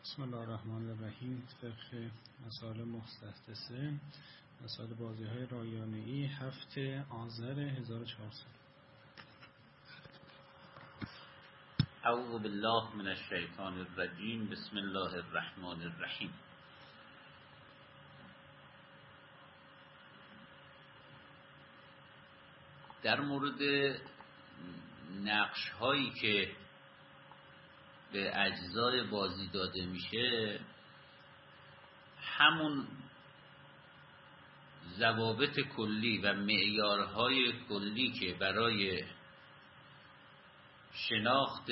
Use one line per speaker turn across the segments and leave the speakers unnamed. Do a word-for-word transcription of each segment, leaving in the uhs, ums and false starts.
بسم الله الرحمن الرحیم. طبق مسائل مستحدثه مسائل بازی های رایانه‌ای هفته آذر هزار و چهارصد.
اعوذ بالله من الشیطان الرجیم. بسم الله الرحمن الرحیم. در مورد نقش هایی که به اجزای بازی داده میشه، همون ضوابط کلی و معیارهای کلی که برای شناخت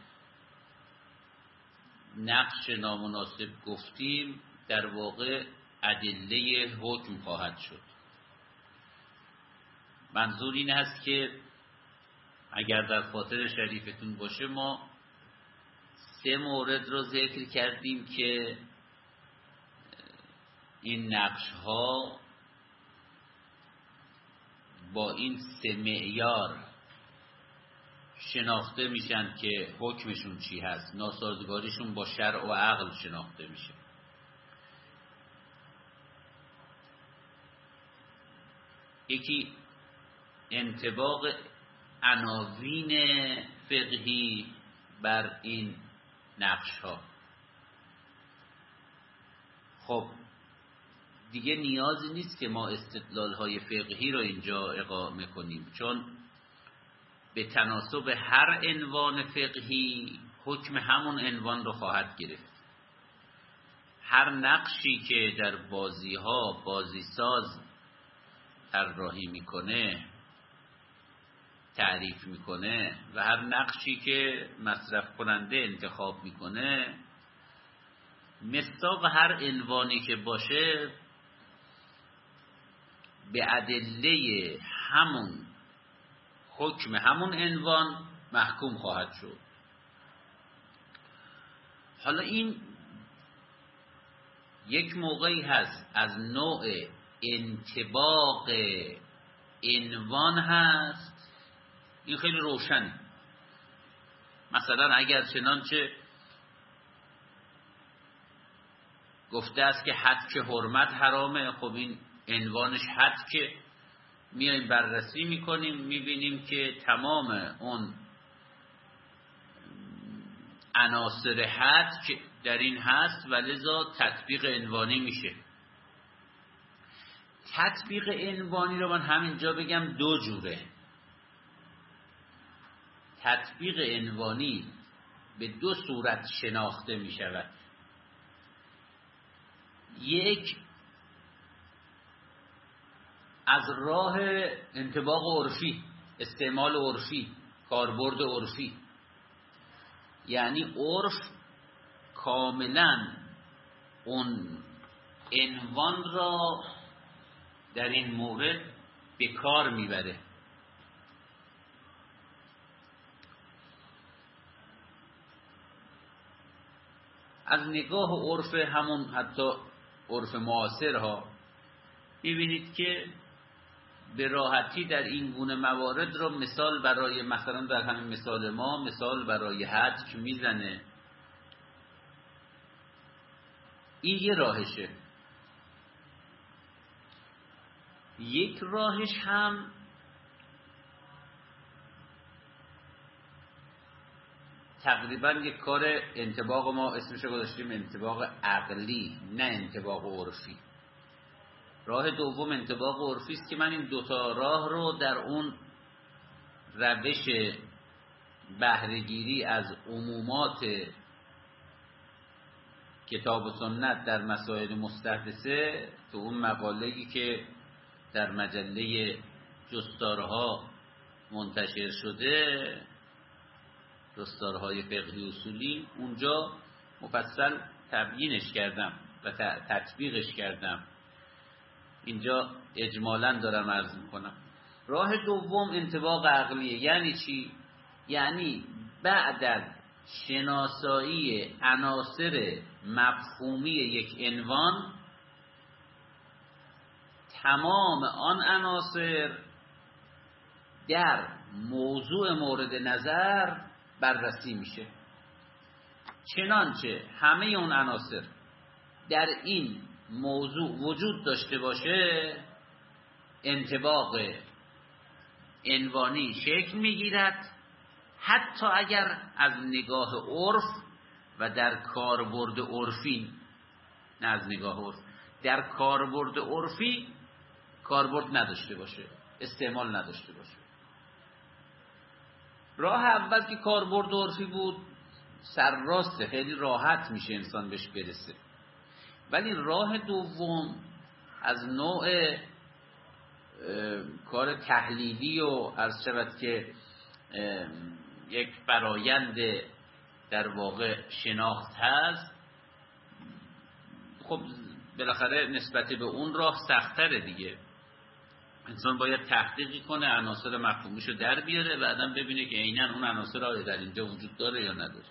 نقش نامناسب گفتیم، در واقع ادله حکم خواهد شد. منظور این است که اگر در خاطر شریفتون باشه، ما سه مورد رو ذکر کردیم که این نقش ها با این سه معیار شناخته میشن که حکمشون چی هست، ناسازگاریشون با شرع و عقل شناخته میشه. یکی انطباق عناوین فقهی بر این نقش ها. خب دیگه نیازی نیست که ما استدلال های فقهی رو اینجا اقامه کنیم، چون به تناسب هر عنوان فقهی حکم همون عنوان رو خواهد گرفت. هر نقشی که در بازی ها بازی ساز طراحی میکنه، تعریف میکنه و هر نقشی که مصرف کننده انتخاب میکنه، مصداق هر عنوانی که باشه به ادله همون حکم همون عنوان محکوم خواهد شد. حالا این یک موقعی هست از نوع انطباق عنوان هست، این خیلی روشنه. مثلا اگر چنانچه گفته است که حد که حرمت حرامه، خب این عنوانش حد که میایم بررسی میکنیم، میبینیم که تمام اون عناصر حد که در این هست و لذا تطبیق عنوانی میشه. تطبیق عنوانی رو من همینجا بگم دو جوره. تطبیق عنوانی به دو صورت شناخته می شود. یک، از راه انطباق عرفی، استعمال عرفی، کاربرد عرفی، یعنی عرف کاملا اون عنوان را در این مورد به کار میبره. از نگاه عرف همون حتی عرف معاصر ها میبینید که به راحتی در این گونه موارد رو مثال برای، مثلا در همین مثال ما، مثال برای حد که میزنه. این یه راهشه. یک راهش هم تقریبا یک کار انطباق، ما اسمش رو گذاشتیم انطباق عقلی، نه انطباق عرفی. راه دوم انطباق عرفی است که من این دوتا راه رو در اون روش بهره‌گیری از عمومات کتاب و سنت در مسائل مستحدثه، تو اون مقاله‌ای که در مجله جستارها منتشر شده، جستارهای فقهی اصولی، اونجا مفصل تبیینش کردم و تطبیقش کردم. اینجا اجمالاً دارم عرض میکنم. راه دوم انطباق عقلیه. یعنی چی؟ یعنی بعد از شناسایی عناصر مفهومی یک عنوان، تمام آن عناصر در موضوع مورد نظر بررسی میشه. چنانچه همه اون عناصر در این موضوع وجود داشته باشه، انطباق عنوانی شکل میگیرد، حتی اگر از نگاه عرف و در کاربرد عرفی، نه از نگاه عرف، در کاربرد عرفی کاربرد نداشته باشه، استعمال نداشته باشه. راه اول که کاربرد عرفی بود سرراسته، خیلی راحت میشه انسان بهش برسه. ولی راه دوم از نوع کار تحلیلی و عرض شود که یک فرایند در واقع شناخت هست، خب بالاخره نسبت به اون راه سخت‌تره دیگه. انسان باید تحقیقی کنه، عناصر مفهومیشو در بیاره، بعداً ببینه که عیناً اون عناصر آیا در اینجا وجود داره یا نداره.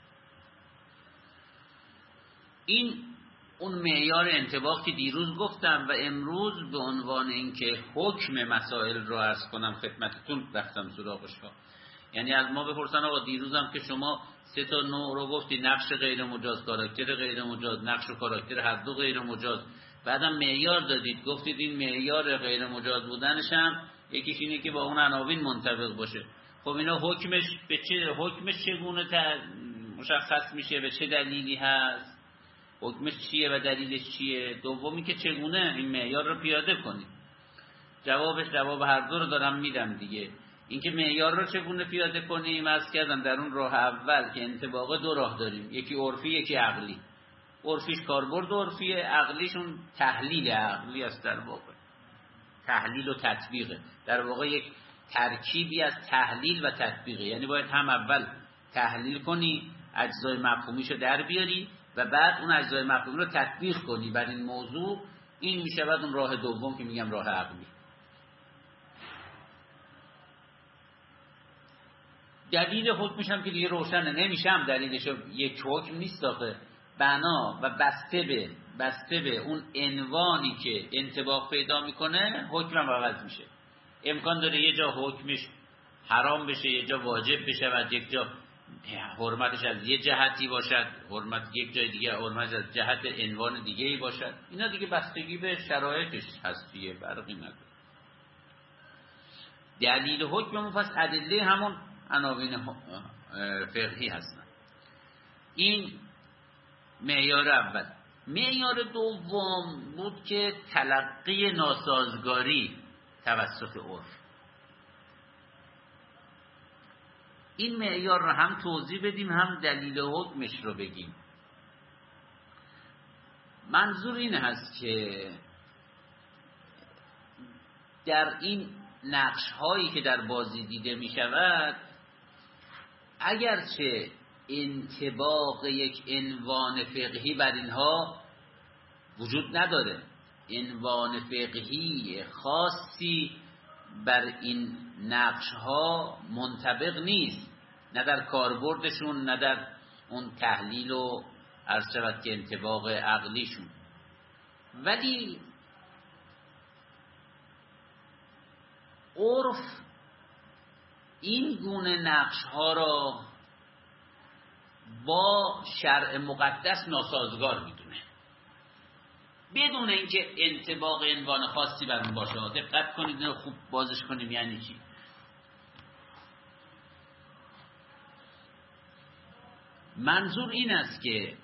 این اون معیار انطباق که دیروز گفتم و امروز به عنوان اینکه حکم مسائل رو عرض کنم خدمتتون رفتم سراغش ها. یعنی از ما بپرسن آقا دیروزم که شما سه تا نوع رو گفتی، نقش غیر مجاز، کاراکتر غیر مجاز، نقش و کاراکتر هر دو غیر مجاز، بعدم معیار دادید، گفتید این معیار غیر مجاز بودنش هم یکیش اینه که با اون عناوین منطبق باشه. خب اینا حکمش به چه حکمش چگونه مشخص میشه، به چه دلیلی هست، حکمش چیه و دلیلش چیه؟ دومی که چگونه این معیار رو پیاده کنیم. جوابش جواب هر دو رو دارم میدم دیگه. اینکه معیار رو چگونه پیاده کنیم از کردم در اون راه اول که انطباق دو راه داریم، یکی عرفی یکی عقلی. عرفیش کاربرد عرفیه، عقلیشون تحلیل عقلی است، در واقع تحلیل و تطبیقه، در واقع یک ترکیبی از تحلیل و تطبیقه. یعنی باید هم اول تحلیل کنی، اجزای مفهومیشو در بیاری و بعد اون اجزای مفهومی رو تطبیق کنی بر این موضوع. این میشه بعد اون راه دوم که میگم راه عقلی. دلیل حکمش هم که دیگه روشنه، نمیشم دلیلش یک حکم نیست آخه، بنا و بسته به بسته به اون عنوانی که انطباق پیدا میکنه حکمم عوض میشه. امکان داره یه جا حکمش حرام بشه، یه جا واجب بشه و یک جا حرمتش از یه جهتی باشد، حرمت یک جای دیگه حرمتش از جهت عنوان دیگه ای باشد. اینا دیگه بستگی به شرایطش هست دیگه، فرقی نداره. دلیل حکم پس ادله همون عناوین فقهی هستن. این معیار اول. معیار دوم بود که تلقی ناسازگاری توسط عرف. این معیار رو هم توضیح بدیم هم دلیل حکمش رو بگیم. منظور این هست که در این نقش هایی که در بازی دیده می شود، اگرچه انطباق یک عنوان فقهی بر اینها وجود نداره، عنوان فقهی خاصی بر این نقش ها منطبق نیست، نه در کاربردشون نه در اون تحلیل و عرض شود که انطباق عقلیشون، ولی عرف این گونه نقش ها را با شرع مقدس ناسازگار میدونه، بدون اینکه انطباق عنوان خاصی بر اون باشه. دقت کنید اینو خوب بازش کنیم. یعنی چی؟ منظور این است که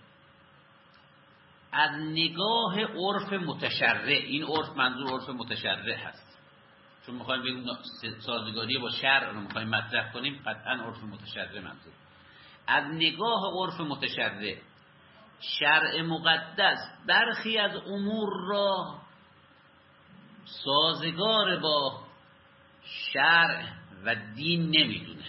از نگاه عرف متشرع، این عرف منظور عرف متشرع هست، چون میخوایم بگیم سازگاری با شرع رو میخوایم مطرح کنیم، قطعا عرف متشرع منظور. از نگاه عرف متشرع، شرع مقدس برخی از امور را سازگار با شرع و دین نمیدونه.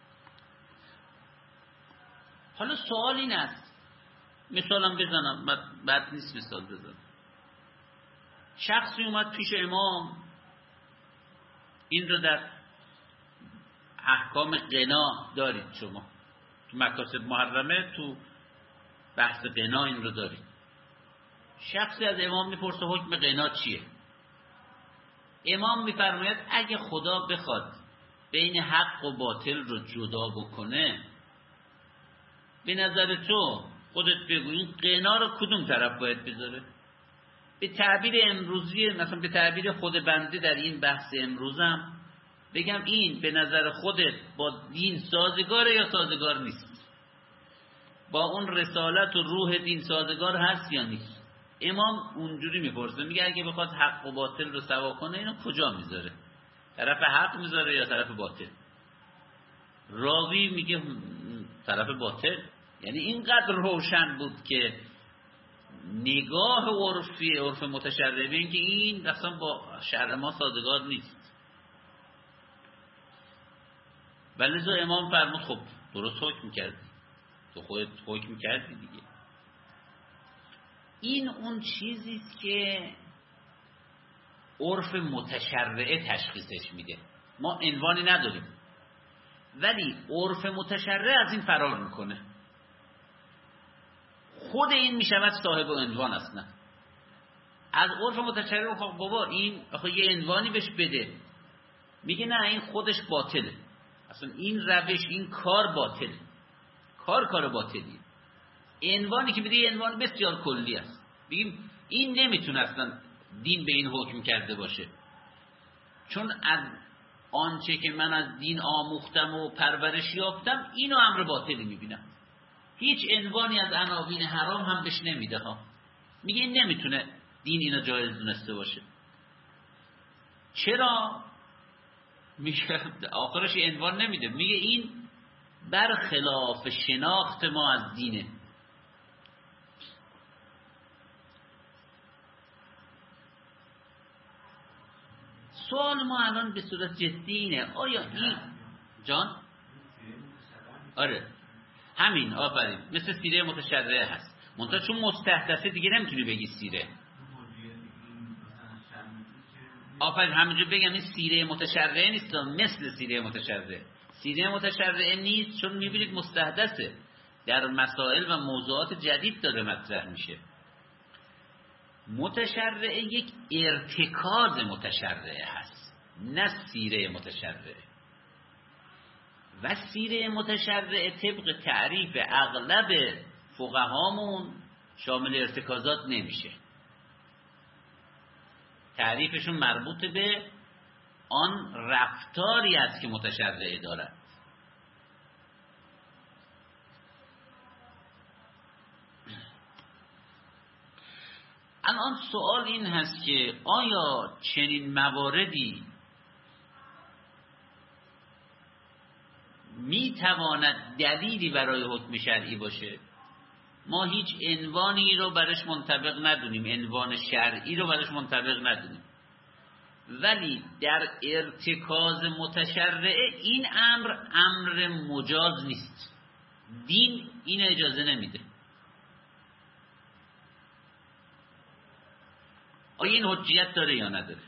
حالا سوال این است، مثالم بزنم، بد نیست مثال بزنم. شخصی اومد پیش امام، این رو در احکام قنا دارید شما تو مکاسب محرمه، تو بحث قنا این رو دارید. شخصی از امام میپرسه حکم قنا چیه؟ امام میفرماید اگه خدا بخواد بین حق و باطل رو جدا بکنه، به نظر تو خودت بگو این قنا رو کدوم طرف باید بذاره؟ به تعبیر امروزی، مثلا به تعبیر خود بنده در این بحث امروزم بگم این به نظر خودت با دین سازگاره یا سازگار نیست؟ با اون رسالت و روح دین سازگار هست یا نیست؟ امام اونجوری میپرسه، میگه اگه بخواد حق و باطل رو سوا کنه اینو کجا میذاره؟ طرف حق میذاره یا طرف باطل؟ راوی میگه طرف باطل. یعنی اینقدر روشن بود که نگاه عرفی عرف متشرع این که این اصلا با شرع ما سازگار نیست. ولذا امام فرمود خب درست حکم کردی، تو خودت حکم کردی دیگه. این اون چیزیست که عرف متشرعه تشخیصش میده. ما عنوانی نداریم ولی عرف متشرع از این فرار میکنه. خود این میشود صاحب عنوان اصلا. از عرف متشرع خب بابا این آخه یه عنوانی بهش بده، میگه نه این خودش باطله، اصلا این روش این کار باطله، کار کار باطلیه. عنوانی که بده یه عنوان بسیار کلی است، بگیم این نمیتونه اصلا دین به این حکم کرده باشه، چون از آنچه که من از دین آموختم و پرورش یافتم اینو امر باطلی میبینم. هیچ عنوانی از عناوین حرام هم بهش نمیده ها. میگه این نمیتونه دین اینو جایز دونسته باشه. چرا؟ میگه آخرش عنوان نمیده، میگه این برخلاف شناخت ما از دینه. سوال ما الان به صورت جدی اینه، آیا این جان؟ آره همین، آفرین، مثل سیره متشرعه هست، منتها چون مستحدثه دیگه نمیتونی بگی سیره. آفرین، همینجور بگم این سیره متشرعه نیست، مثل سیره متشرعه. سیره متشرعه نیست چون میبینید مستحدثه، در مسائل و موضوعات جدید داره مطرح میشه. متشرعه یک ارتکاز متشرعه هست، نه سیره متشرعه. و سیره متشرعه طبق تعریف اغلب فقهامون شامل ارتکازات نمیشه. تعریفشون مربوط به آن رفتاری است که متشرعه دارد. الان سوال این هست که آیا چنین مواردی می تواند دلیلی برای حکم شرعی باشه؟ ما هیچ عنوانی رو برش منطبق ندونیم، عنوان شرعی رو برش منطبق ندونیم، ولی در ارتکاز متشرعه این امر امر مجاز نیست، دین این اجازه نمیده. آیا این حجیت داره یا نداره؟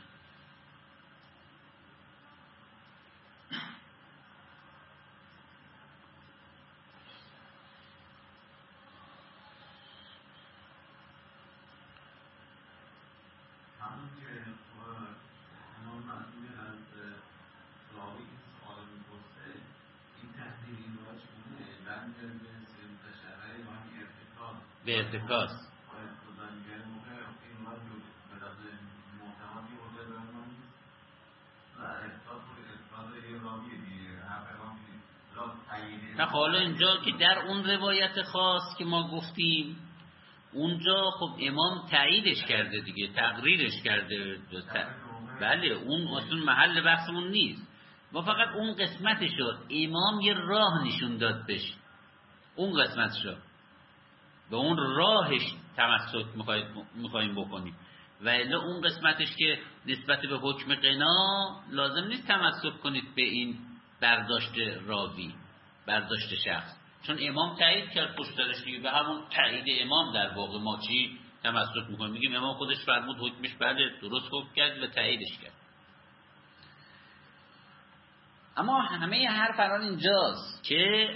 به ارتکاز نه. حالا اینجا که در اون روایت خاص که ما گفتیم اونجا خب امام تاییدش کرده دیگه، تقریرش کرده. بله اون اصلا محل بحثمون نیست، ما فقط اون قسمتش رو امام یه راه نشون داد بهش، اون قسمتش رو به اون راهش تمسک میخواییم بکنیم، و الا اون قسمتش که نسبت به حکم قنا لازم نیست تمسک کنید به این برداشت راوی، برداشت شخص، چون امام تایید کرد پشترش دیگه، به همون تایید امام در واقع ما چی تمسک میکنیم؟ میگیم امام خودش فرمود حکمش بله درست حکم کرد و تاییدش کرد. اما همه حرف الان اینجاست که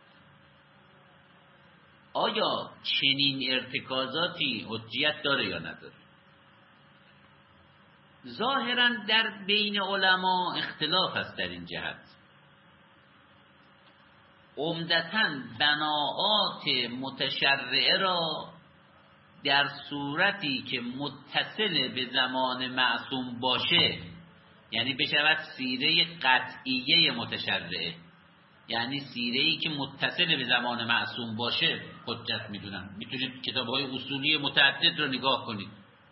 آیا چنین ارتکازاتی حجیت داره یا نداره؟ ظاهرا در بین علما اختلاف است در این جهت. عمدتاً بناعات متشرعه را در صورتی که متصل به زمان معصوم باشه، یعنی بشود سیره قطعیه متشرعه، یعنی سیره‌ای که متصل به زمان معصوم باشه حجت میدونن. میتونید کتاب‌های اصولی متعدد رو نگاه کنید.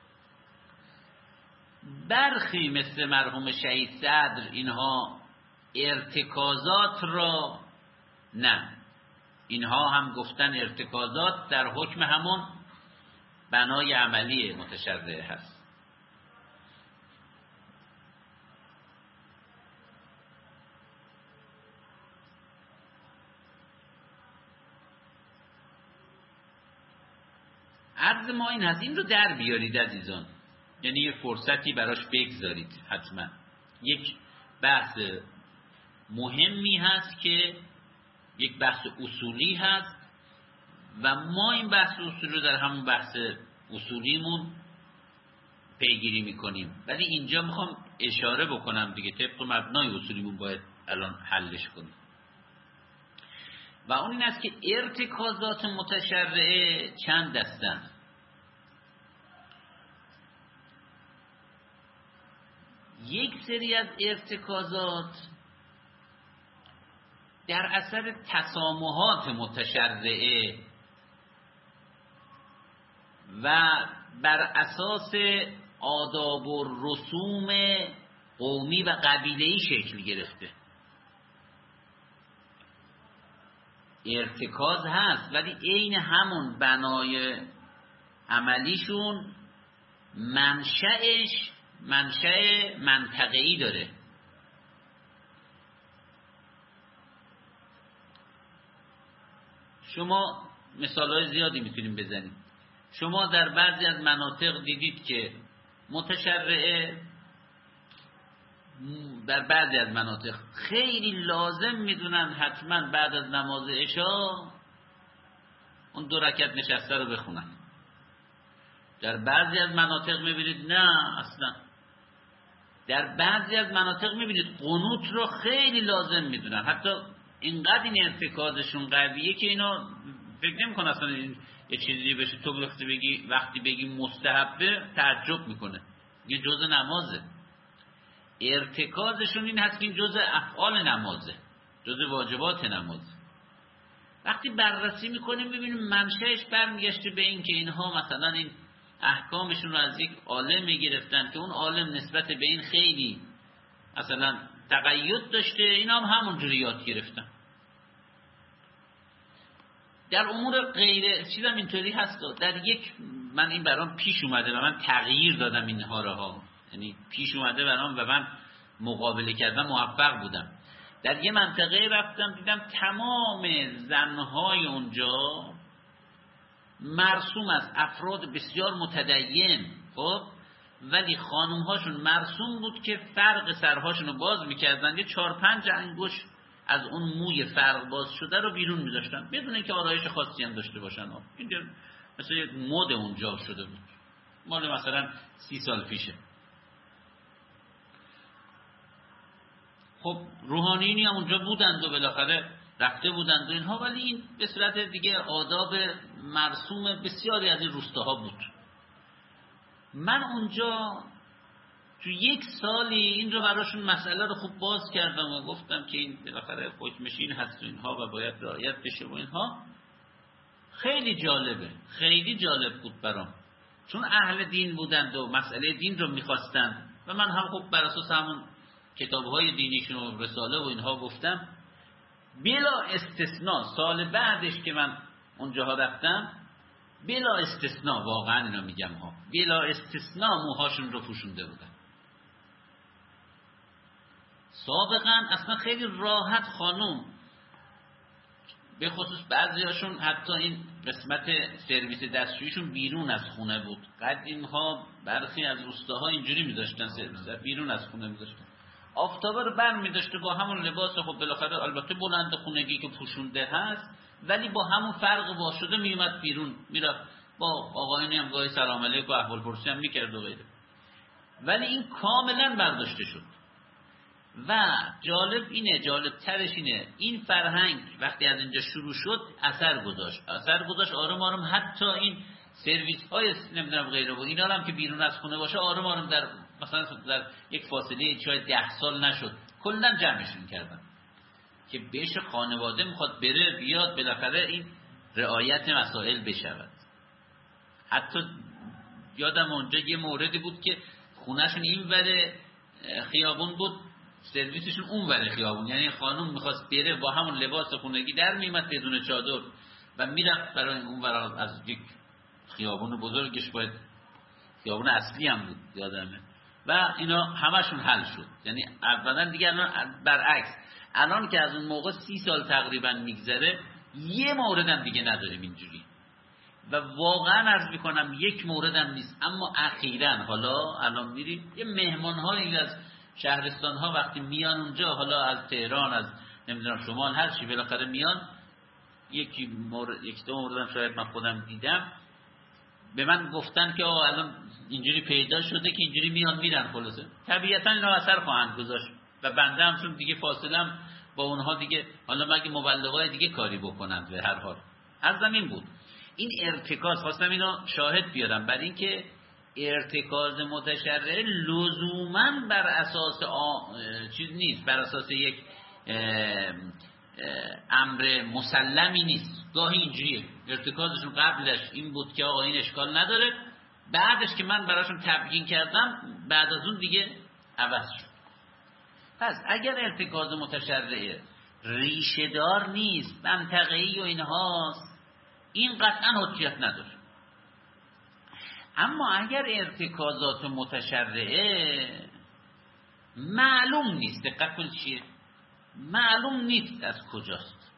برخی مثل مرحوم شهید صدر اینها ارتکازات را نه، اینها هم گفتن ارتکازات در حکم همون بنای عملی متشرعه هست. عرض ما این هست، این رو در بیارید عزیزان، یعنی یه فرصتی براش بگذارید. حتما یک بحث مهمی هست که یک بحث اصولی هست و ما این بحث اصولی رو در همون بحث اصولیمون پیگیری میکنیم، ولی اینجا میخوام اشاره بکنم دیگه طبق مبنای اصولیمون باید الان حلش کنیم و اون این است که ارتکازات متشرعه چند دستن. یک سری از ارتکازات در اثر تسامحات متشرعه و بر اساس آداب و رسوم قومی و قبیله‌ای شکل گرفته. ارتکاز هست ولی عین همون بنای عملیشون منشأش منشأ منطقه‌ای داره. شما مثال‌های زیادی میتونیم بزنیم. شما در بعضی از مناطق دیدید که متشرعه در بعضی از مناطق خیلی لازم میدونن حتما بعد از نماز عشا اون دو رکعت نشسته رو بخونن. در بعضی از مناطق میبینید نه اصلا. در بعضی از مناطق میبینید قنوت رو خیلی لازم میدونن، حتی اینقدر این ارتکازشون قویه که اینا فکر نمی‌کنن اصلا این یه چیزی بشه تو وقتی بگی وقتی بگی مستحبه تعجب میکنه، یه جزء نمازه. ارتکازشون این هست که این جزء افعال نمازه، جزء واجبات نمازه. وقتی بررسی میکنیم ببینیم منشأش برمیگشته به این که اینها مثلا این احکامشون رو از یک عالم میگرفتن که اون عالم نسبت به این خیلی مثلا تقید داشته، اینا هم همونجوری یاد گرفتن. در امور غیر چیزم اینطوری هست. در یک من این برام پیش اومده و من تغییر دادم اینها رو ها، یعنی پیش اومده برام و من مقابله کردم موفق بودم. در یه منطقه رفتم دیدم تمام زنهای اونجا مرسوم از افراد بسیار متدین، خب ولی خانم هاشون مرسوم بود که فرق سرهاشون رو باز میکردن، یه چهار پنج انگشت از اون موی فرق باز شده رو بیرون میذاشتن بدون اینکه آرایش خاصی هم داشته باشن. این مثلا یک مد اونجا شده بود، مال مثلا سی سال پیشه. خب روحانیونی هم اونجا بودند و بالاخره رفته بودند و اینها، ولی این به صورت دیگه آداب مرسوم بسیاری از این روستاها بود. من اونجا تو یک سالی این رو براشون مسئله رو خوب باز کردم و گفتم که این بالاخره حکمش این هست و اینها و باید رعایت بشه و اینها. خیلی جالبه، خیلی جالب بود برام، چون اهل دین بودند و مسئله دین رو میخواستند و من هم خوب بر اساس همون کتاب‌های دینیشون و رساله و اینها گفتم. بلا استثناء سال بعدش که من اونجاها رفتم بلا استثناء، واقعا اینا میگم ها، بلا استثناء موهاشون رو پوشونده بودن. سابقا اصلا خیلی راحت خانوم، به خصوص بعضیاشون حتی این قسمت سرویس دستشوییشون بیرون از خونه بود. قدیم ها برخی از روستاها اینجوری میذاشتن سرویس بیرون از خونه میذاشتن، آفتابه رو بر میداشته با همون لباس خب بالاخره البته بلند خونگی که پوشونده هست، ولی با همون فرق وا شده میومد بیرون میرفت، با آقایونی هم گاهی سلام علیک و احوال پرسی هم میکرد و غیره. ولی این کاملا برداشته شد. و جالب اینه، جالب ترش اینه، این فرهنگ وقتی از اینجا شروع شد اثر گذاشت اثر گذاشت آروم آروم حتی این سرویس های نمیدونم غیره و اینا هم که بیرون از خونه باشه آروم آروم در مثلا در یک فاصله شاید ده سال نشد کلا جمعشون کردن که بهش خانواده میخواد بره بیاد بالاخره این رعایت مسائل بشود. حتی یادم اونجا یه موردی بود که خونهشون این وره خیابون بود سرویسشون اون وره خیابون، یعنی خانوم میخواست بره با همون لباس خونگی در میمد بدون چادر و میرفت برای اون ور از یک خیابون بزرگش باید خیابون اصلی هم بود یادمه و اینا همشون حل شد. یعنی اولا دیگه الان برعکس الان که از اون موقع سی سال تقریبا میگذره یه موردم دیگه نداریم اینجوری و واقعا عرض میکنم یک موردم نیست. اما اخیراً حالا الان میرید یه مهمان هایی از شهرستان ها وقتی میان اونجا حالا از تهران از نمیدونم شمال هر چی بالاخره میان یکی مورد یک دو موردم شاید من خودم دیدم به من گفتن که آقا الان اینجوری پیدا شده که اینجوری میان میرن خلاصه طبیعتا اینا اثر خواهند گذاشت و بنده هم چون دیگه فاصلم با اونها دیگه حالا مگه مبلغای دیگه کاری بکنند به هر حال از زمین بود. این ارتکاز خواستم اینو شاهد بیارم برای اینکه ارتکاز متشرع لزوما بر اساس آ... چیز نیست، بر اساس یک اه... اه... امر مسلمی نیست. گاهی اینجوریه ارتکازشون قبلش این بود که آقا این اشکال نداره بعدش که من براشون تبیین کردم بعد از اون دیگه عوض شد. پس اگر ارتکاز متشرع ریشه دار نیست منطقه‌ای و اینهاست این قطعا حجیت نداره. اما اگر ارتکازات متشرعه معلوم نیست، دقت کنید چیه معلوم نیست از کجاست،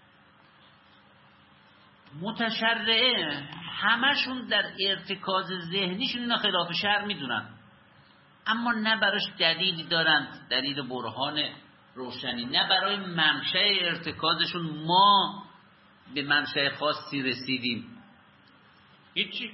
متشرعه همشون در ارتکاز ذهنیشون اینا خلاف شرع میدونن اما نه براش دلیلی دارند، دلیل برهان روشنی، نه برای منشأ ارتکازشون ما به منشأ خاصی رسیدیم، هیچی.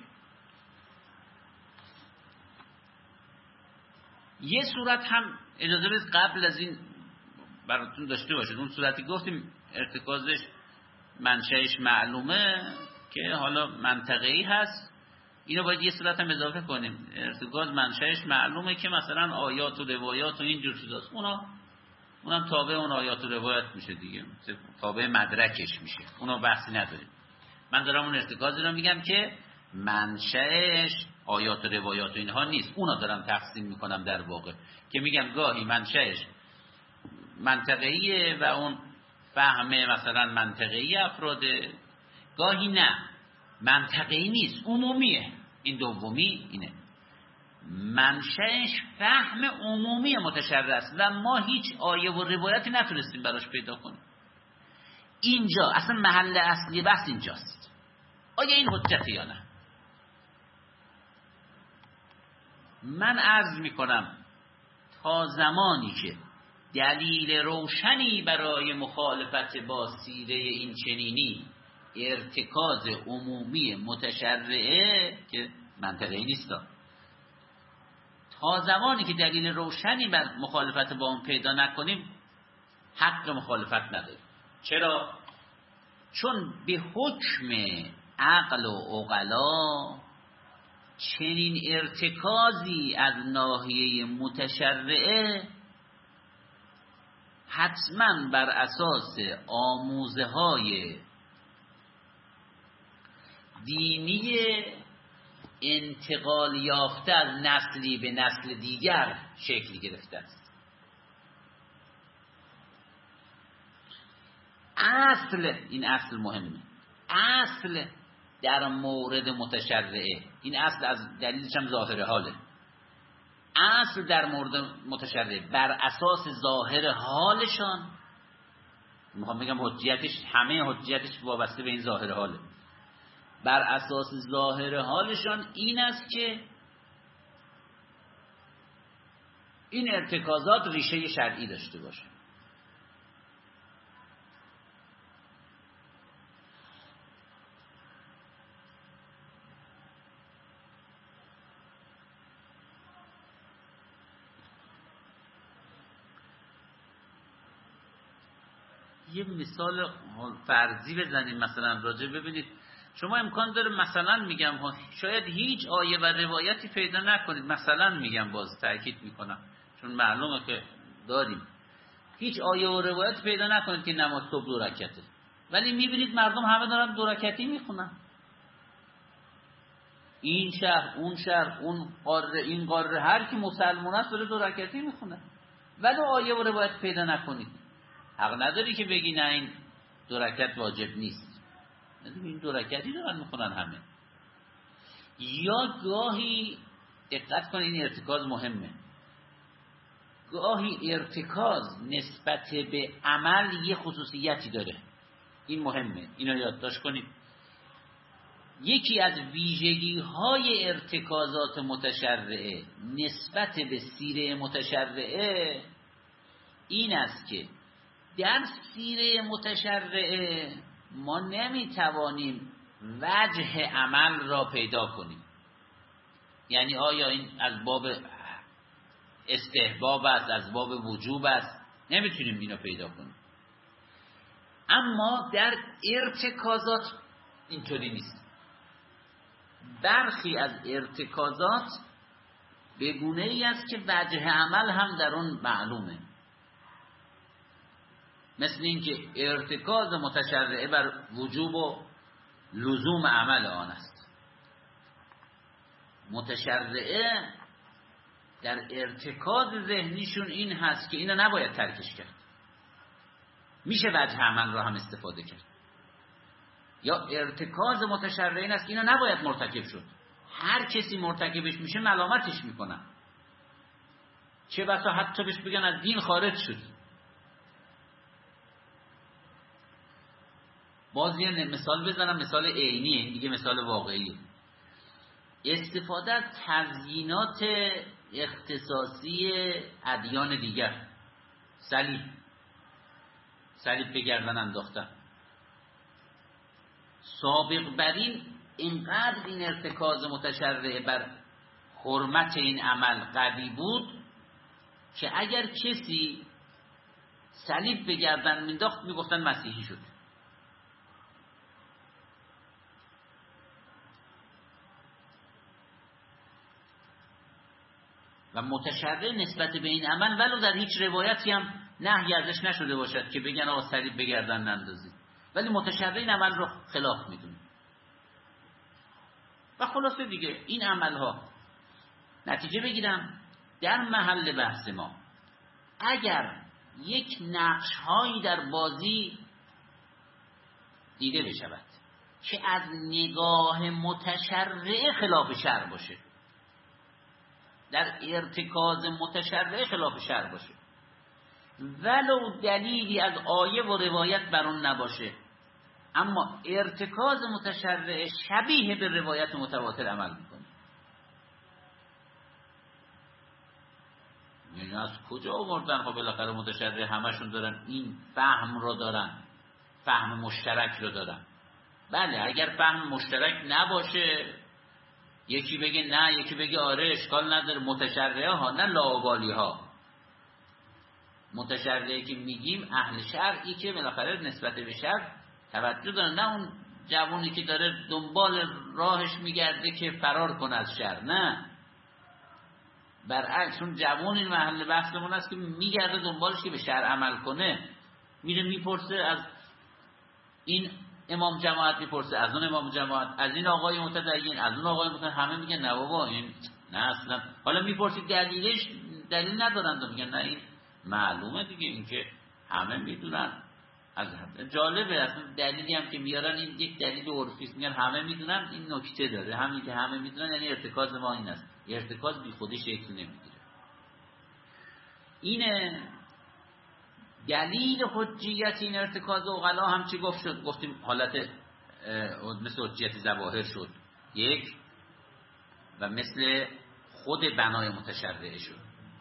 یه صورت هم اجازه بدید قبل از این براتون داشته باشید. اون صورتی گفتیم ارتکازش منشأش معلومه که حالا منطقه‌ای هست، اینو باید یه صورت هم اضافه کنیم. ارتکاز منشأش معلومه که مثلا آیات و روایات و اینجور چیزاست، اونا اونم تابع اون آیات و روایات میشه دیگه، تابع مدرکش میشه، اونا بحثی نداریم. من دارم اون ارتکازی رو میگم که منشأش آیات و روایات و اینها نیست، اونا دارم تقسیم میکنم در واقع که میگم گاهی منشأش منطقه‌ایه و اون فهم مثلا منطقه‌ای افراده، گاهی نه منطقه‌ای نیست عمومیه. این دومی اینه منشأش فهم عمومی متشرع است و ما هیچ آیه و روایتی نتونستیم براش پیدا کنیم. اینجا اصلا محل اصلی بحث اینجاست، آیا این حجته یا نه. من عرض میکنم تا زمانی که دلیل روشنی برای مخالفت با سیره این چنینی ارتکاز عمومی متشرعه که منطقه‌ای نیست، تا زمانی که دلیل روشنی بر مخالفت با اون پیدا نکنیم حق مخالفت نداریم. چرا؟ چون به حکم عقل و عقلا چنین ارتکازی از ناحیه متشرعه حتما بر اساس آموزه های دینی انتقال یافته از نسلی به نسل دیگر شکل گرفته است. اصل، این اصل مهمه، اصل در مورد متشرعه، این اصل از دلیلش هم ظاهر حاله، اصل در مورد متشرعه بر اساس ظاهر حالشان، میخوام بگم حجیتش همه حجیتش وابسته به این ظاهر حاله، بر اساس ظاهر حالشان این است که این ارتکازات ریشه شرعی داشته باشه. یه مثال فرضی بزنیم، مثلا راجع ببینید شما امکان داره مثلا میگم شاید هیچ آیه و روایتی پیدا نکنید، مثلا میگم باز تأکید میکنم چون معلومه که داریم، هیچ آیه و روایت پیدا نکنید که نماز صبح دو رکعته، ولی میبینید مردم همه دارن دو رکعتی میخونن، این شهر اون شهر اون قاره این قاره هر کی مسلمان است داره دو رکعتی میخونه، ولی آیه و روایت پیدا نکنید. حق نداری که بگی نه این دو رکعت واجب نیست، این دو رکعتی دارن میخونن همه. یا گاهی دقت کن، این ارتکاز مهمه، گاهی ارتکاز نسبت به عمل یه خصوصیتی داره، این مهمه، اینو یادداشت کنید. یکی از ویژگی های ارتکازات متشرعه نسبت به سیره متشرعه این است که در سیره متشرعه ما نمیتوانیم وجه عمل را پیدا کنیم، یعنی آیا این از باب استحباب است، از باب وجوب است، نمیتونیم اینو پیدا کنیم. اما در ارتکازات اینطوری نیست. برخی از ارتکازات به گونه ای است که وجه عمل هم در اون معلومه، مثل این که ارتکاز متشرعه بر وجوب و لزوم عمل آن است. متشرعه در ارتکاز ذهنیشون این هست که اینو نباید ترکش کرد، میشه وجه عمل را هم استفاده کرد. یا ارتکاز متشرعه این است که اینو نباید مرتکب شد، هر کسی مرتکبش میشه ملامتش میکنن، چه بسا حتی بهش بگن از دین خارج شد. باز یه مثال بزنم، مثال عینیه دیگه، مثال واقعیه. استفاده از تزیینات اختصاصی ادیان دیگر، صلیب صلیب به گردن انداختن. سابق بر این اینقدر این ارتکاز متشرعه بر حرمت این عمل قوی بود که اگر کسی صلیب به گردن مینداخت میگفتن مسیحی شد. و متشرع نسبت به این عمل ولو در هیچ روایتی هم نهی ازش نشده باشد که بگن آقا صلیب به گردن نندازید، ولی متشرع این عمل رو خلاف میدونه. و خلاصه دیگه این عملها، نتیجه بگیرم در محل بحث ما، اگر یک نقش هایی در بازی دیده بشود که از نگاه متشرع خلاف شرع باشه، در ارتکاز متشرع خلاف شرع باشه، ولو دلیلی از آیه و روایت بر اون نباشه، اما ارتکاز متشرع شبیه به روایت متواتر عمل میکنه، یعنی از کجا آوردن؟ خب بالاخره متشرع همشون دارن این فهم رو دارن، فهم مشترک رو دارن. بله اگر فهم مشترک نباشه، یکی بگه نه یکی بگه آره، اشکال نداره. متشرعه ها نه لاابالی ها، متشرعه که میگیم اهل شرعی که بالاخره نسبت به شرع توجه دارن، نه اون جوونی که داره دنبال راهش میگرده که فرار کنه از شرع، نه برعکس اون جوون این محل بحثمون است که میگرده دنبالش که به شرع عمل کنه، میره میپرسه از این امام جماعت، میپرسه از اون امام جماعت، از این آقای متدین، از اون آقای متدین، همه میگن نه بابا این نه اصلا. حالا میپرسید دلیلش، دلیل ندارن و میگن نه این معلومه دیگه، این که همه میدونن. از جالبه اصلا دلیلی هم که میارن این یک دلیل عرفی است، میگن همه میدونن. این نکته داره، همین که همه میدونن یعنی ارتکاز ما این است. ارتکاز بی خودی شکل نمیگیره. اینه دلیل حجیت این ارتکاز عقلا هم چی گفت شد؟ گفتیم حالت مثل حجیت ظواهر شد یک، و مثل خود بنای متشرعه شد،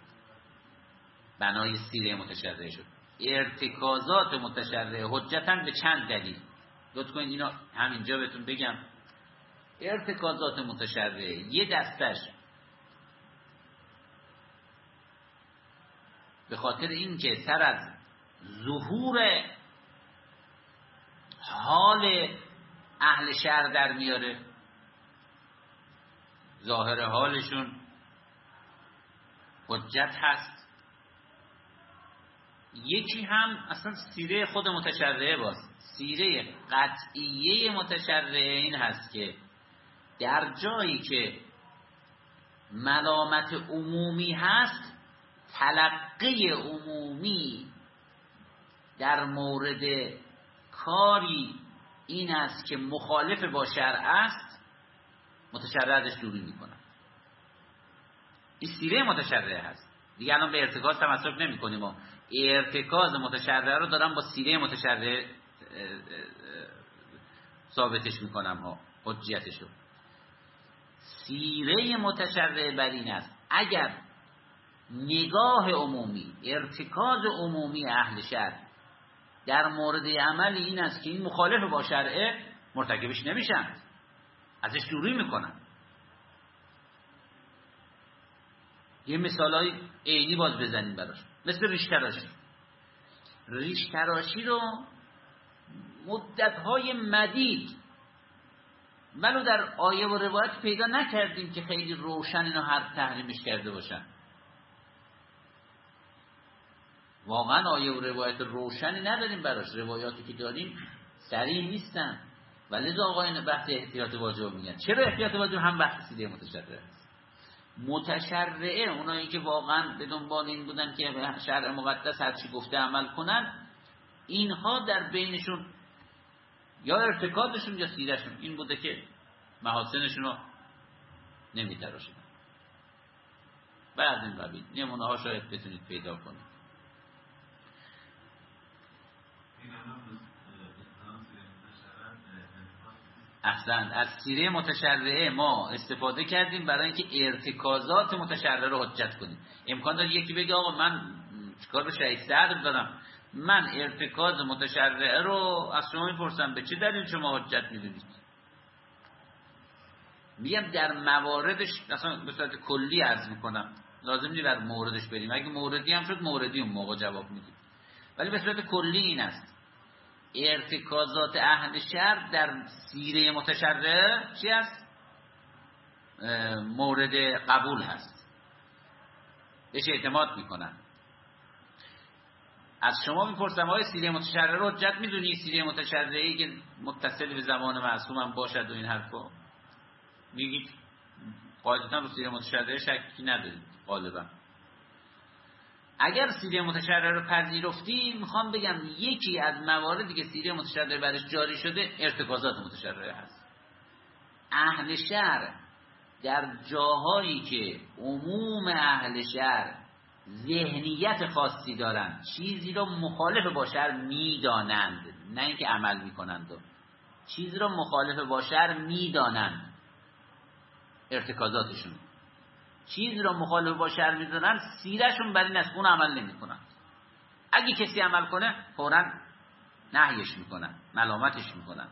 بنای سیره متشرعه شد. ارتکازات متشرعه حجتاً به چند دلیل. لطف کنید اینا همینجا بهتون بگم. ارتکازات متشرعه یه دستش به خاطر این که سر از ظهور حال اهل شهر در میاره، ظاهر حالشون حجت هست. یکی هم اصلا سیره خود متشرعه باست. سیره قطعیه متشرعه این هست که در جایی که ملامت عمومی هست، تلقی عمومی در مورد کاری این است که مخالف با شرع است، متشرع ازش دوری میکنن. این سیره متشرعه هست دیگه. الان به ارتکاز تمسک نمی کنیم و ارتکاز متشرعه رو دارم با سیره متشرعه ثابتش میکنم ها، حجیتش رو. سیره متشرعه بر این است اگر نگاه عمومی، ارتکاز عمومی اهل شرع در مورد عمل این است که این مخالف با شرعه، مرتکبش نمیشن، ازش دوری میکنن. یه مثالای عینی باز بزنیم براش، مثل ریش تراشی. ریش تراشی رو مدت‌های مدید ولو در آیه و روایت پیدا نکردیم که خیلی روشن اینو هر تحریمش کرده باشن. واقعا آیه و روایت روشنی نداریم براش، روایاتی که داریم صریح نیستن. ولی آقایان بحث احتیاط واجب میگن. چرا احتیاط واجب؟ هم بحث سیده متشرعه است. متشرعه اونایی که واقعا به دنبال این بودن که شرع مقدس هر چی گفته عمل کنن، اینها در بینشون یا ارتکابشون یا سیرهشون این بوده که محاسنشون رو نمی‌تراشیدن. بعد این قبیل نمونه ها شاید بتونید پیدا کنید. اصلا از سیره متشرعه ما استفاده کردیم برای اینکه ارتکازات متشرعه رو حجت کنیم. امکان داره یکی بگه آقا من چیکار به شهید صدر دارم، من ارتکاز متشرعه رو از شما میپرسم به چه دلیل شما حجت میدونید؟ میگم در مواردش اصلا به صورت کلی عرض میکنم، لازم نیست بر موردش بریم. اگه موردی هم شد موردی اون موقع جواب میدیم، ولی به صورت کلی این است ارتکازات اهل شرع در سیره متشرعه چی است؟ مورد قبول هست، بهش اعتماد میکنن. از شما میپرسم آیا سیره متشرعه رو حجت میدونی؟ سیره متشرعه‌ای که متصل به زمان معصوم هم باشد و این حرفا، میگید قاعدتا رو سیره متشرعه شکی ندارید غالبا. اگر سیره متشرعه رو پذیرفتی، میخوام بگم یکی از مواردی که سیره متشرعه برش جاری شده ارتکازات متشرعه هست. اهل شرع در جاهایی که عموم اهل شرع ذهنیت خاصی دارند، چیزی رو مخالف با شرع میدانند، نه اینکه عمل میکنند، و چیزی رو مخالف با شرع میدانند، ارتکازاتشون چیز را مخالف با شرع میدونن، سیرهشون بر این است اون عمل نمیکنن. اگه کسی عمل کنه فوراً نهیش میکنن، ملامتش میکنن،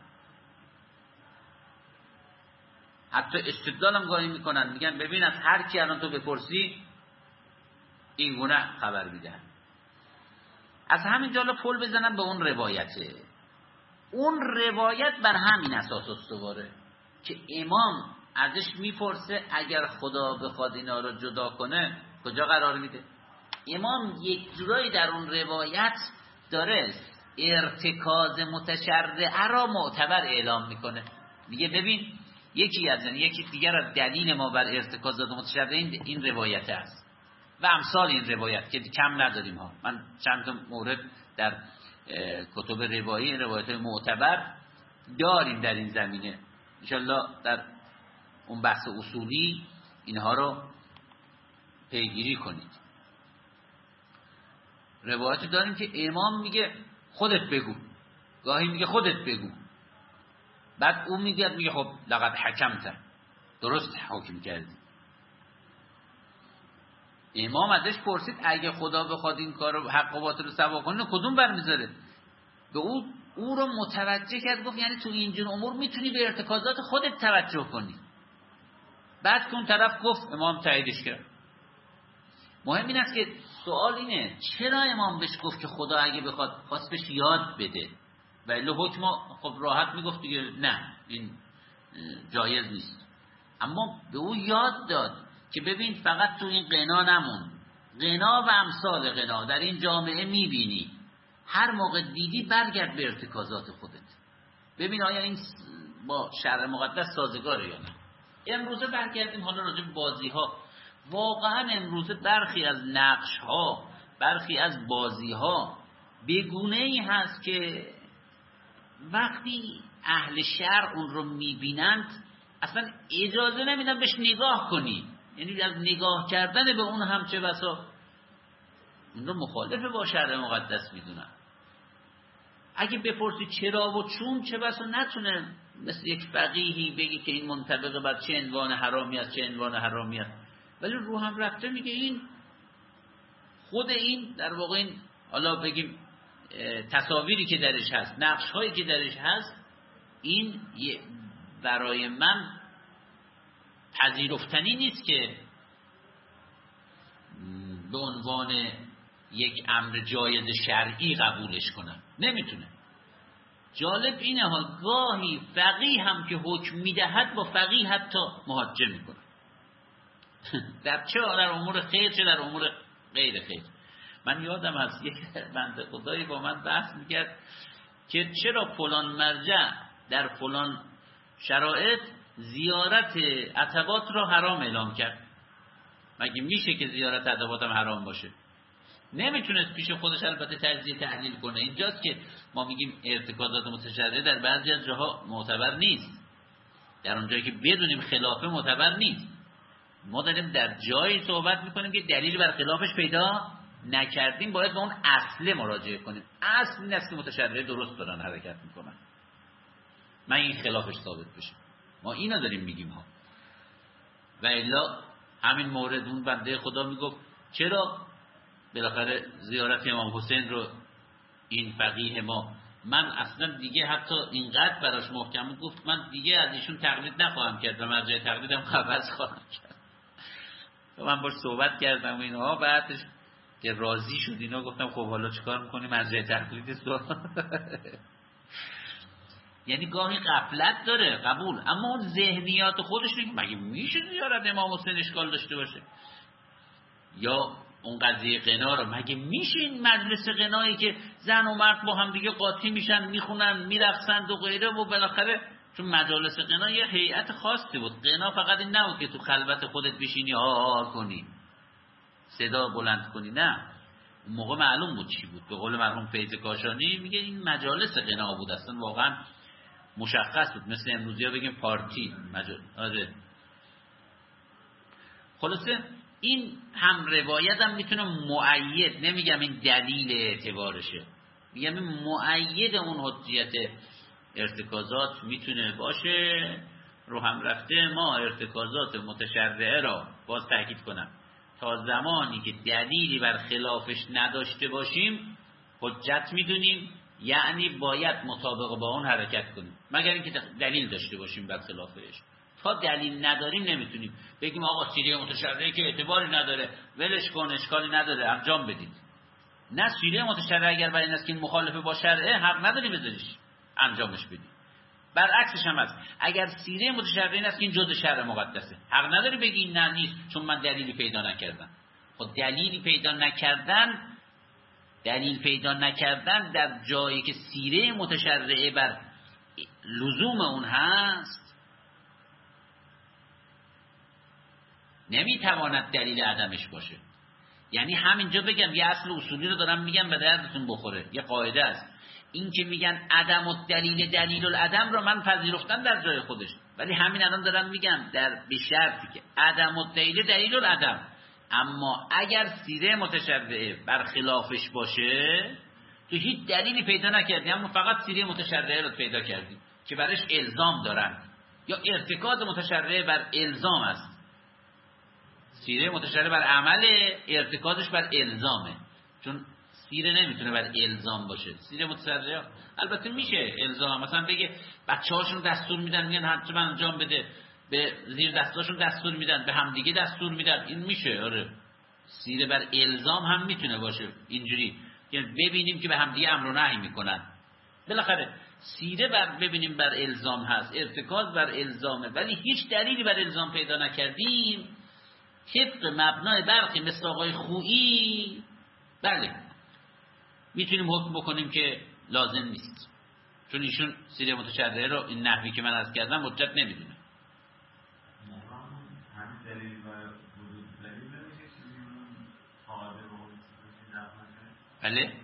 حتی استدلال هم گاهی میکنن، میگن ببین از هر کی الان تو بپرسی این گونه خبر میدن. از همین جالا پل بزنن به اون روایته. اون روایت بر همین اساس استواره که امام ازش میپرسه اگر خدا بخواد اینا رو جدا کنه کجا قرار میده؟ امام یک جورایی در اون روایت داره ارتکاز متشرعه را معتبر اعلام میکنه. میگه ببین یکی از این یکی دیگر از دلیل ما بر ارتکازات متشرعه این, این روایت است و امثال این روایت که کم نداریم ها. من چند تا مورد در کتب روایی روایت معتبر داریم در این زمینه، انشالله در اون بحث اصولی اینها رو پیگیری کنید. روایت داریم که امام میگه خودت بگو، گاهی میگه خودت بگو، بعد اون میگه میگه خب لقد حکمت، درست حکم کردی. امام ازش پرسید اگه خدا بخواد این کارو حق و باطل رو سوا کنه کدوم برمیذاره؟ به او او رو متوجه کرد، گفت یعنی تو اینجور امور میتونی به ارتکازات خودت توجه کنی. بعد که اون طرف گفت امام تاییدش کرد. مهم این است که سوال اینه چرا امام بهش گفت که خدا اگه بخواد خواست بهش یاد بده، ولی حکم خب راحت میگفت دیگه نه این جایز نیست. اما به او یاد داد که ببین فقط تو این غنا نمون، غنا و امثال غنا در این جامعه میبینی، هر موقع دیدی برگرد به ارتکازات خودت، ببین آیا این با شرع مقدس سازگاره یا نه. امروزه برگردیم حالا راجع به بازی ها، واقعا امروزه برخی از نقش ها، برخی از بازی ها بگونه ای هست که وقتی اهل شرع اون رو میبینند اصلا اجازه نمیدن بهش نگاه کنی، یعنی از نگاه کردن به اون هم چه بسا اون رو مخالف با شرع مقدس میدونن. اگه بپرسی چرا و چون، چه بسا نتونه مثل یک فقیهی بگی که این منطبق بر چه عنوان حرامی است چه عنوان حرامی است، ولی رو هم رفته میگه این خود این در واقع این حالا بگیم تصاویری که درش هست، نقش هایی که درش هست، این برای من پذیرفتنی نیست که به عنوان یک امر جایز شرعی قبولش کنم، نمیتونه. جالب اینه ها گاهی فقیه هم که حکم میدهد با فقیه حتی محاجه میکنه در چه در امور خیر چه در امور غیر خیر. من یادم هست یک بنده خدایی با من بحث میکرد که چرا فلان مرجع در فلان شرایط زیارت عتبات را حرام اعلام کرد. مگه میشه که زیارت عتبات هم حرام باشه؟ نمیتونست پیش خودش البته تجزیه تحلیل کنه. اینجاست که ما میگیم ارتکازات متشرعه در بعضی از جاها معتبر نیست، در اون جایی که بدونیم خلافه معتبر نیست. ما داریم در جایی صحبت میکنیم که دلیل بر خلافش پیدا نکردیم، باید به اون اصل مراجعه کنیم. اصل این است که متشرعه درست دارن حرکت میکنن، من این خلافش ثابت بشه. ما اینا داریم میگیم ها. و الا همین مورد اون بنده خدا میگفت چرا بالاخره زیارت امام حسین رو این فقیه ما، من اصلا دیگه حتی اینقدر براش محکم گفت من دیگه از ایشون تقلید نخواهم کرد و مرجع تقلیدم عوض خواهم کرد. و من باش صحبت کردم و اینها، بعدش که راضی شد اینا گفتم خب حالا چیکار میکنی مرجع تقلید سوال یعنی گاهی غفلت داره قبول، اما اون ذهنیات خودش نگه مگه میشه زیارت امام حسین اشکال داشته باشه، یا اون قضیه قنا رو مگه میشه این مجلس قنایی که زن و مرد با هم دیگه قاطی میشن میخونن میرقصن و غیره و بالاخره چون مجالس قنا یه هیئت خاصی بود. قنا فقط این نبود که تو خلوت خودت بشینی ها ها کنی صدا بلند کنی، نه اون موقع معلوم بود چی بود. به قول مرحوم فیض کاشانی میگه این مجالس قنا بود، اصلا واقعا مشخص بود، مثل امروزی ها بگیم پارتی مجال. آره خلاصه این هم روایت هم میتونه مؤید، نمیگم این دلیل اعتبارشه، میگم این مؤید اون حجیت ارتکازات میتونه باشه. رو هم رفته ما ارتکازات متشرعه را باز تاکید کنم تا زمانی که دلیلی بر خلافش نداشته باشیم حجت میدونیم، یعنی باید مطابق با اون حرکت کنیم، مگر اینکه دلیل داشته باشیم بر خلافش. تا دلیل نداریم نمیتونیم بگیم آقا سیره متشرعه که اعتباری نداره ولش کن اشکالی نداره انجام بدید. نه، سیره متشرعه اگر برای این است که مخالفه با شرعه حق نداری بذاریش انجامش بدی. برعکسش هم هست، اگر سیره متشرعه این است که این جزء شرع مقدسه حق نداری بگی نه نیست چون من دلیلی پیدا نکردم. خب دلیلی پیدا نکردن دلیل پیدا نکردن در جایی که سیره متشرعه بر لزوم اون هست نمیتواند دلیل عدمش باشه. یعنی همینجا بگم یه اصل اصولی رو دارم میگم به دردتون بخوره، یه قاعده است. این که میگن عدم الدلیل دلیل العدم رو من پذیرفتم در جای خودش، ولی همین الان دارم میگم در به شرطی که عدم الدلیل دلیل العدم. اما اگر سیره متشرعه برخلافش باشه تو هیچ دلیلی پیدا نکردی، اما فقط سیره متشرعه رو پیدا کردی که برش الزام دارن یا ارتکاز متشرعه بر الزام است. سیره متشرعه بر عمل، ارتکازش بر الزامه، چون سیره نمیتونه بر الزام باشه. سیره متشرعه البته میشه الزام، مثلا بگه بچه‌هاشون دستور میدن میگن حتما انجام بده، به زیر دستاشون دستور میدن، به همدیگه دستور میدن، این میشه. آره سیره بر الزام هم میتونه باشه اینجوری که ببینیم که به همدیگه امر و نهی میکنن، بالاخره سیره بر ببینیم بر الزام هست، ارتکاز بر الزامه، ولی هیچ دلیلی بر الزام پیدا نکردیم، طبق مبنای برخی مثل آقای خویی بله میتونیم حکم بکنیم که لازم نیست، چون ایشون سیره متشرعه رو این نحوی که من عرض کردم حجت نمیدونه. بله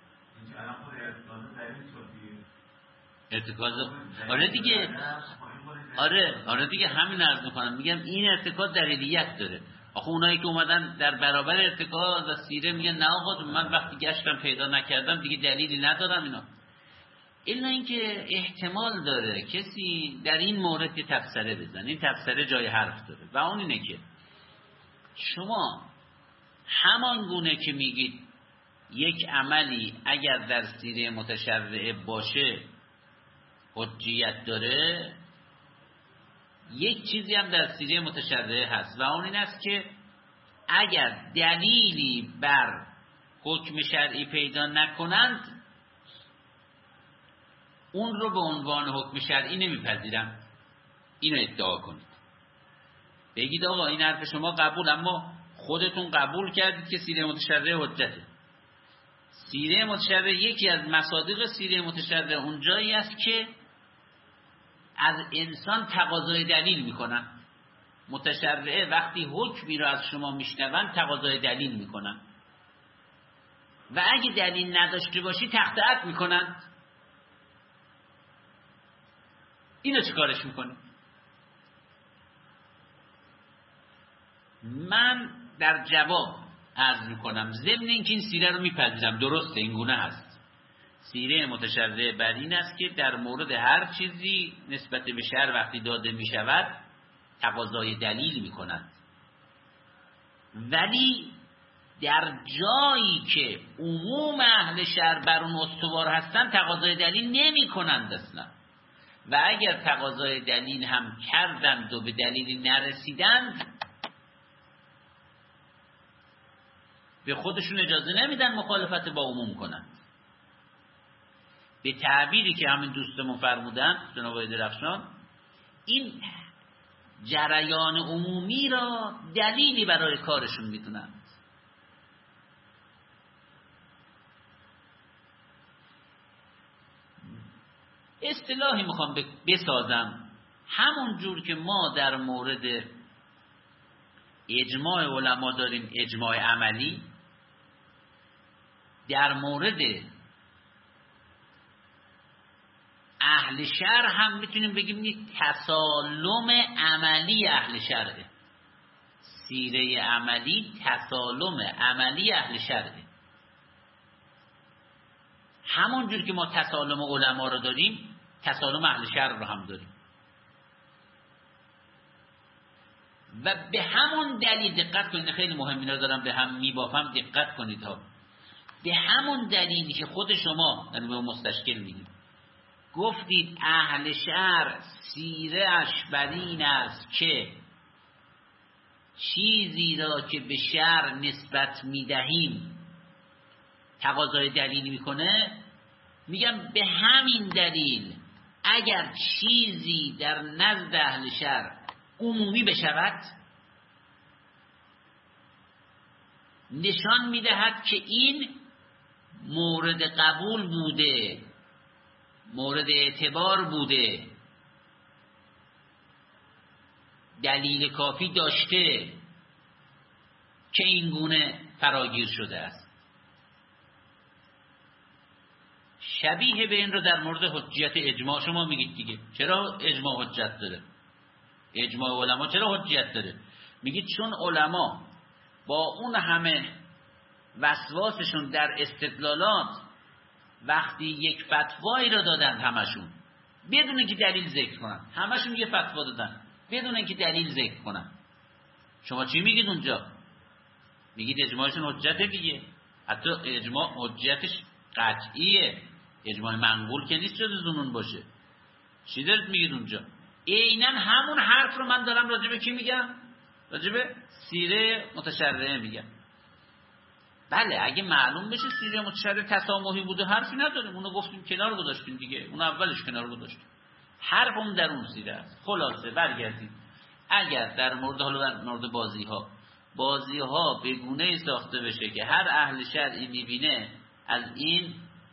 ارتکاز آره دیگه آره آره دیگه همین عرض میکنم، میگم این ارتکاز دلیلیت داره. آخه اونایی که اومدن در برابر ارتکاز و سیره میگن نه آقا من وقتی گشتم پیدا نکردم دیگه دلیلی ندارم اینا. الا اینکه احتمال داره کسی در این مورد یه تفسیره بزنه، این تفسیره جای حرف داره و اون اینه که شما همان گونه که میگید یک عملی اگر در سیره متشرعه باشه حجیت داره، یک چیزی هم در سیره متشرعه هست و اون این است که اگر دلیلی بر حکم شرعی پیدا نکنند اون رو به عنوان حکم شرعی نمیپذیرند. اینو ادعا کنید، بگید آقا این حرف شما قبول، اما خودتون قبول کردید که سیره متشرعه حجته. سیره متشرعه یکی از مصادیق سیره متشرعه اونجایی است که از انسان تقاضای دلیل میکنن. متشرعه وقتی حکمی را از شما میشنون تقاضای دلیل میکنن و اگه دلیل نداشته باشی تخطئت میکنن. اینو چه کارش میکنه؟ من در جواب عرض میکنم ضمن اینکه این سیره رو میپذیرم، درسته این گونه هست. سیره متشرعه بر این است که در مورد هر چیزی نسبت به شرع وقتی داده میشود تقاضای دلیل میکنند، ولی در جایی که عموم اهل شرع بر اون استوار هستند تقاضای دلیل نمی کنند اصلا. و اگر تقاضای دلیل هم کردند و به دلیلی نرسیدند به خودشون اجازه نمیدن مخالفت با عموم کنند. به تعبیری که همین دوستمون فرمودن جناب آقای درخشان، این جریان عمومی را دلیلی برای کارشون میدونند. اصطلاحی میخوام بسازم، همون جور که ما در مورد اجماع علما داریم اجماع عملی، در مورد اهل شرع هم میتونیم بگیم این تسالم عملی اهل شرعه. سیره عملی تسالم عملی اهل شرعه. همون جور که ما تسالم علما رو داریم تسالم اهل شرع رو هم داریم و به همون دلیل دقت کنید، خیلی مهم اینا دارم به هم میبافم دقت کنید ها. به همون دلیلی که خود شما یعنی به مستشکل میگید گفتید اهل شرع سیره اش بر این است که چیزی را که به شرع نسبت میدهیم تقاضای دلیل میکنه، میگم به همین دلیل اگر چیزی در نزد اهل شرع عمومی بشود نشان میدهد که این مورد قبول بوده، مورد اعتبار بوده، دلیل کافی داشته که این گونه فراگیر شده است. شبیه به این رو در مورد حجیت اجماع شما میگید دیگه. چرا اجماع حجت داره؟ اجماع علما چرا حجیت داره؟ میگید چون علما با اون همه وسواسشون در استدلالات وقتی یک فتوایی رو دادن همشون بدون اینکه دلیل ذکر کنن، همشون یه فتوا دادن بدون اینکه دلیل ذکر کنن. شما چی میگید اونجا؟ میگید اجماعشون حجته دیگه. حتی اجماع حجتش قطعیه، اجماع منقول که نیست جز ظنون باشه. چی دارید میگید اونجا؟ عیناً همون حرف رو من دارم راجع به کی میگم؟ راجع به سیره متشرعه میگم. بله اگه معلوم بشه سیره متشرع تسامحی بوده حرفی نداریم، اونو گفتیم کنار گذاشتیم دیگه، اون اولش کنار گذاشتیم. حرف اون در اون سیره است. خلاصه برگردیم، اگر در مورد حالا در مورد بازی ها بازی ها به گونه‌ای ساخته بشه که هر اهل شرعی میبینه از این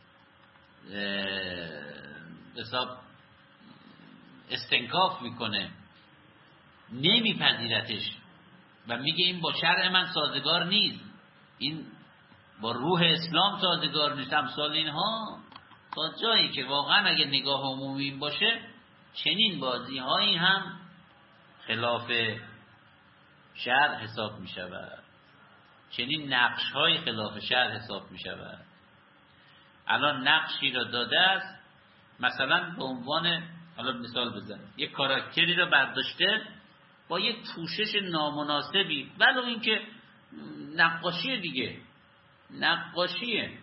حساب استنکاف میکنه، نمیپذیرتش و میگه این با شرع من سازگار نیست، این با روح اسلام سازگار نیست، امثال اینها، تا جایی که واقعا اگه نگاه عمومی باشه چنین بازی هایی هم خلاف شرع حساب می شود، چنین نقش های خلاف شرع حساب می شود. الان نقشی را داده است، مثلا به عنوان، حالا مثال بزن، یک کاراکتری را برداشته با یک پوشش نامناسبی، ولو اینکه نقاشی دیگه، نقاشیه،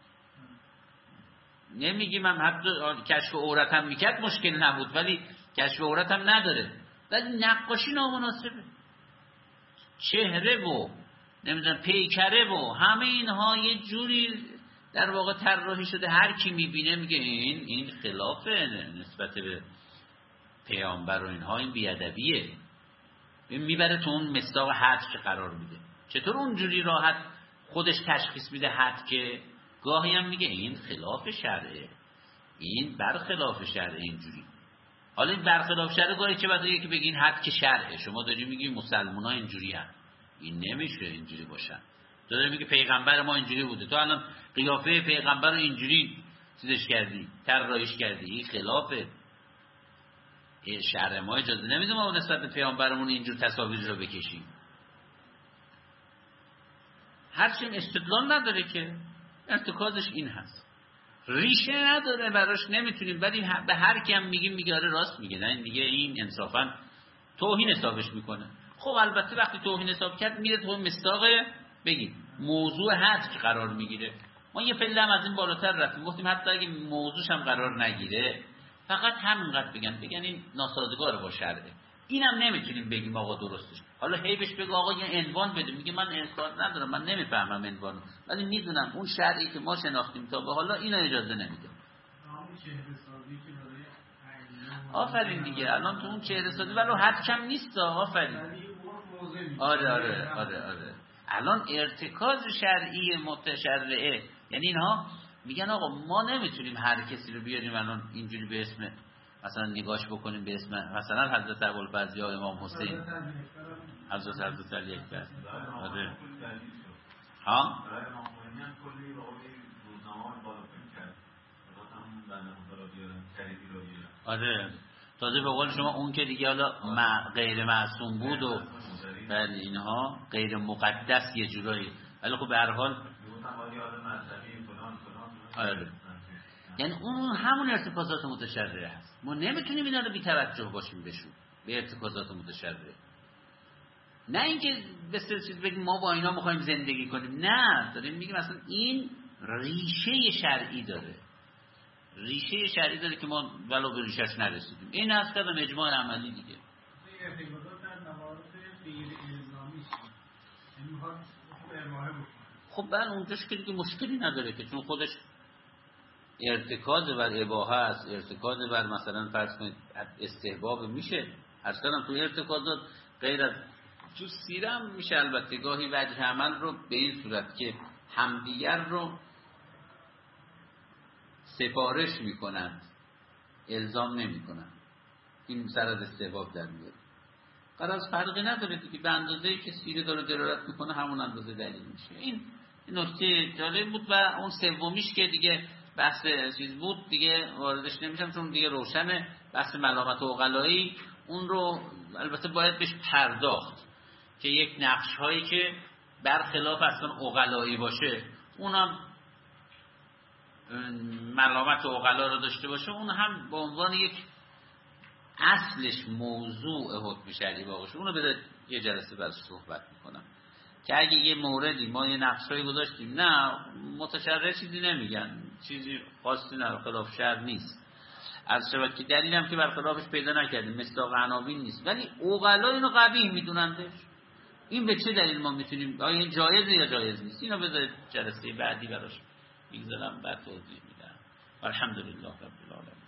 نمیگیم هم حتی کشف عورت هم میکرد مشکل نبود، ولی کشف عورت هم نداره، ولی نقاشی نامناسبه، چهره و نمیدونم پیکره و همه اینها یه جوری در واقع طراحی شده، هر کی میبینه میگه این این خلافه نسبت به پیامبر و اینها، این بیادبیه، میبره تو اون مصداق حد که قرار میده. چطور اونجوری راحت خودش تشخیص میده حد که گاهی هم میگه این خلاف شرعه، این برخلاف شرعه اینجوری. حالا این برخلاف شرعه گاهی چه بسیاری که بگین حد که شرعه، شما داری میگی مسلمان ها اینجوری هم، این نمیشه اینجوری باشن. تو داری میگی پیغمبر ما اینجوری بوده، تو الان قیافه پیغمبر رو اینجوری چیزش کردی، طراحیش کردی، این خلافه شرع ما، اجازه نمیده ما نسبت به پیامبرمون اینجور تصاویر رو بکشیم. هرچند استدلال نداره که ارتکازش این هست، ریشه نداره براش نمیتونیم، ولی به هر کی هم میگیم میگه آره راست میگه، نه دیگه این انصافا توهین حسابش میکنه. خب البته وقتی توهین حساب کرد میره تو مصداق بگید موضوع حد که قرار میگیره. ما یه پله هم از این بالاتر رفتیم، گفتیم حتی اگه موضوعش هم قرار نگیره فقط همینقدر بگن بگن این ناسازگار با شرعه، اینم نمیتونیم بگیم آقا درستش. حالا هیبش بگو آقا یه عنوان بده، میگه من انکار ندارم، من نمیفهمم عنوانو، ولی میدونم اون شرعی که ما شناختیم تا به حالا اینو اجازه نمیده. آفرین دیگه، الان تو اون چهره سازی ولو حد کم نیست. آفرین. آره آره آره آره الان ارتکاز شرعی متشرعه، یعنی اینها میگن آقا ما نمیتونیم هر کسی رو بیاریم الان اینجوری به اسم مثلا نگاش بکنیم به اسم مثلا حضرت ابوالفضل یا امام حسین، حضرت حضرت علی اکبر. آره ها آره تازه به قول شما اون که دیگه حالا غیر معصوم بود و بله اینها غیر مقدس یه جورایی، ولی خب به هر حال آره یعنی اون همون ارتکازات متشرعه هست. ما نمیتونیم اینا رو بی توجه باشیم بهشون، به ارتکازات متشرعه. نه اینکه به چیز بگیم ما با اینا میخوایم زندگی کنیم، نه، داریم میگیم اصلا این ریشه شرعی داره، ریشه شرعی داره که ما ولو به ریشهش نرسیدیم. این هست که به اجماع عملی دیگه. خب بله اونجاش که دیگه مشکلی نداره که، چون خودش ارتکاز بر اباحه است، ارتکاز بر مثلا فرض کنید استحباب میشه. اصلا تو ارتکازات غیر از جو سیرم میشه البته گاهی وجه عمل رو به این صورت که همدیگر رو سفارش میکنند، الزام نمیکنند، این سر از استحباب در میاد. قرار فرقی نداره دیگه، به اندازه‌ای که سیره داره دلالت میکنه همون اندازه دلیل میشه. این نکته جالب بود. و اون سومیش که دیگه بحث چیز بود دیگه واردش نمیشم چون دیگه روشنه، بحث ملامت عقلایی، اون رو البته باید بهش پرداخت که یک نقش هایی که برخلاف اصلا عقلایی باشه اونم ملامت عقلا رو داشته باشه، اون هم به عنوان یک اصلش موضوع حکم شرعی باشه. اونو بذارید یه جلسه بعد صحبت میکنم که اگه یه موردی ما یه نقشایی گذاشتیم نه متشرع چیزی نمیگن، چیزی خاصی نه، خلاف شرع نیست، از شبت که دلیلم که برخلافش پیدا نکردیم، مصداق عناوین نیست، ولی عقلا اینو قبیح میدونندش، این به چه دلیل ما میتونیم، آیا این جایزه یا جایز نیست؟ اینا بذارید جلسه بعدی براش میگذارم بعد توضیح میدم. الحمدلله رب العالمین.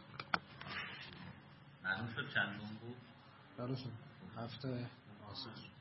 معلوم شد چندم بود؟
معلوم شد هفته آسان